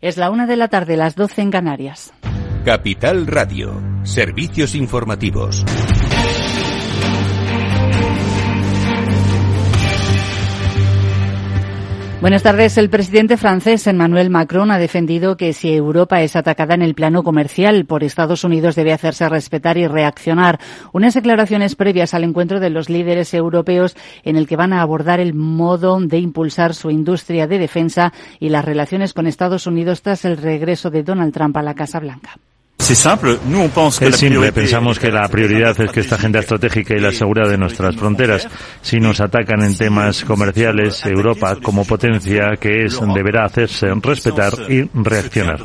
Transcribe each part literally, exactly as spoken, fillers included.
Es la una de la tarde, las doce en Canarias. Capital Radio, servicios informativos. Buenas tardes. El presidente francés Emmanuel Macron ha defendido que si Europa es atacada en el plano comercial por Estados Unidos debe hacerse respetar y reaccionar. Unas declaraciones previas al encuentro de los líderes europeos en el que van a abordar el modo de impulsar su industria de defensa y las relaciones con Estados Unidos tras el regreso de Donald Trump a la Casa Blanca. Es simple, pensamos que la prioridad es que esta agenda estratégica y la seguridad de nuestras fronteras. Si nos atacan en temas comerciales, Europa, como potencia que es, deberá hacerse respetar y reaccionar.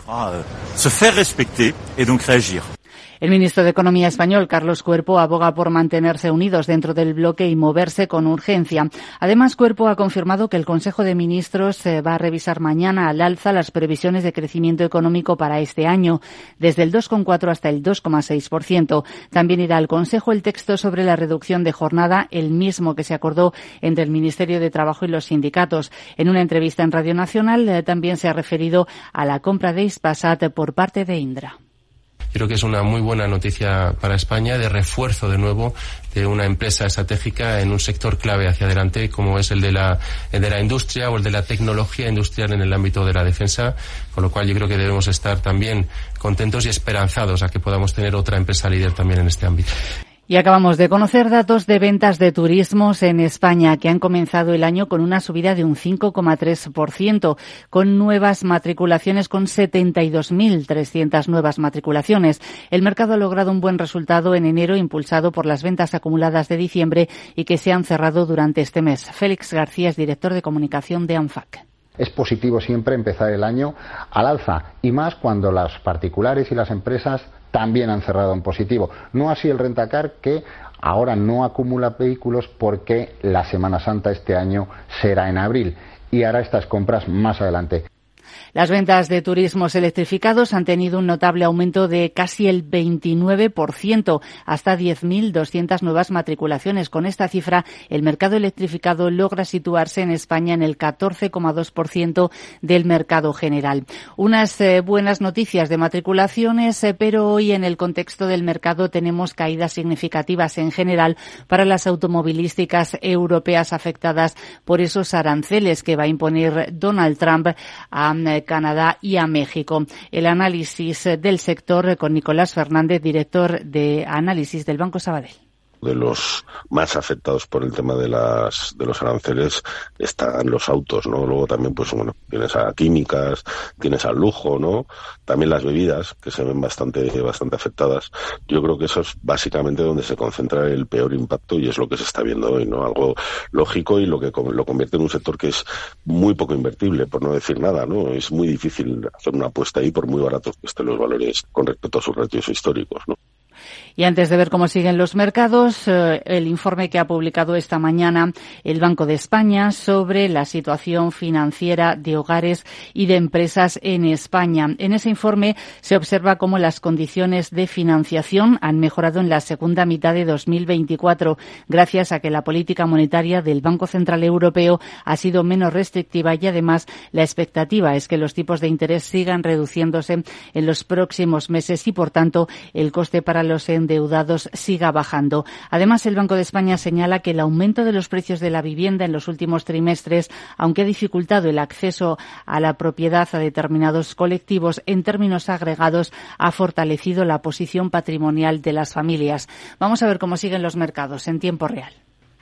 El ministro de Economía español, Carlos Cuerpo, aboga por mantenerse unidos dentro del bloque y moverse con urgencia. Además, Cuerpo ha confirmado que el Consejo de Ministros va a revisar mañana al alza las previsiones de crecimiento económico para este año, desde el dos coma cuatro hasta el dos coma seis por ciento. También irá al Consejo el texto sobre la reducción de jornada, el mismo que se acordó entre el Ministerio de Trabajo y los sindicatos. En una entrevista en Radio Nacional eh, también se ha referido a la compra de Hispasat por parte de Indra. Creo que es una muy buena noticia para España de refuerzo de nuevo de una empresa estratégica en un sector clave hacia adelante como es el de la, el de la industria o el de la tecnología industrial en el ámbito de la defensa, con lo cual yo creo que debemos estar también contentos y esperanzados a que podamos tener otra empresa líder también en este ámbito. Y acabamos de conocer datos de ventas de turismos en España, que han comenzado el año con una subida de un cinco coma tres por ciento, con nuevas matriculaciones, con setenta y dos mil trescientas nuevas matriculaciones. El mercado ha logrado un buen resultado en enero, impulsado por las ventas acumuladas de diciembre y que se han cerrado durante este mes. Félix García es director de comunicación de ANFAC. Es positivo siempre empezar el año al alza, y más cuando las particulares y las empresas también han cerrado en positivo. No así el Rentacar, que ahora no acumula vehículos porque la Semana Santa este año será en abril y hará estas compras más adelante. Las ventas de turismos electrificados han tenido un notable aumento de casi el veintinueve por ciento, hasta diez mil doscientas nuevas matriculaciones. Con esta cifra, el mercado electrificado logra situarse en España en el catorce coma dos por ciento del mercado general. Unas eh, buenas noticias de matriculaciones, eh, pero hoy en el contexto del mercado tenemos caídas significativas en general para las automovilísticas europeas afectadas por esos aranceles que va a imponer Donald Trump a Canadá y a México. El análisis del sector con Nicolás Fernández, director de análisis del Banco Sabadell. De los más afectados por el tema de las de los aranceles están los autos, ¿no? Luego también, pues bueno, tienes a químicas, tienes al lujo, ¿no? También las bebidas, que se ven bastante bastante afectadas. Yo creo que eso es básicamente donde se concentra el peor impacto y es lo que se está viendo hoy, ¿no? Algo lógico y lo que lo convierte en un sector que es muy poco invertible, por no decir nada, ¿no? Es muy difícil hacer una apuesta ahí por muy baratos que estén los valores con respecto a sus ratios históricos, ¿no? Y antes de ver cómo siguen los mercados, eh, el informe que ha publicado esta mañana el Banco de España sobre la situación financiera de hogares y de empresas en España. En ese informe se observa cómo las condiciones de financiación han mejorado en la segunda mitad de dos mil veinticuatro, gracias a que la política monetaria del Banco Central Europeo ha sido menos restrictiva y además la expectativa es que los tipos de interés sigan reduciéndose en los próximos meses y, por tanto, el coste para los endeudados siga bajando. Además, el Banco de España señala que el aumento de los precios de la vivienda en los últimos trimestres, aunque ha dificultado el acceso a la propiedad a determinados colectivos, en términos agregados ha fortalecido la posición patrimonial de las familias. Vamos a ver cómo siguen los mercados en tiempo real.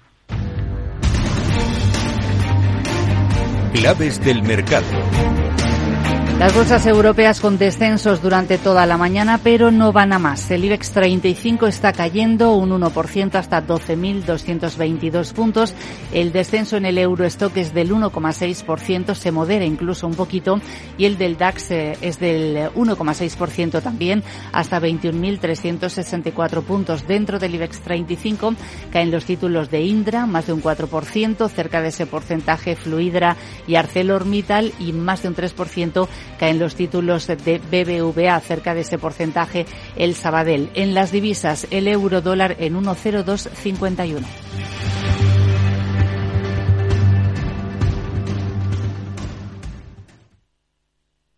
Claves del mercado. Las bolsas europeas con descensos durante toda la mañana, pero no van a más. El IBEX treinta y cinco está cayendo un uno por ciento hasta doce mil doscientos veintidós puntos. El descenso en el Eurostock es del uno coma seis por ciento, se modera incluso un poquito, y el del DAX eh, es del uno coma seis por ciento también, hasta veintiún mil trescientos sesenta y cuatro puntos. Dentro del IBEX treinta y cinco caen los títulos de Indra, más de un cuatro por ciento, cerca de ese porcentaje Fluidra y ArcelorMittal, y más de un tres por ciento caen los títulos de B B V A, cerca de ese porcentaje el Sabadell. En las divisas, el euro dólar en uno coma cero dos cincuenta y uno.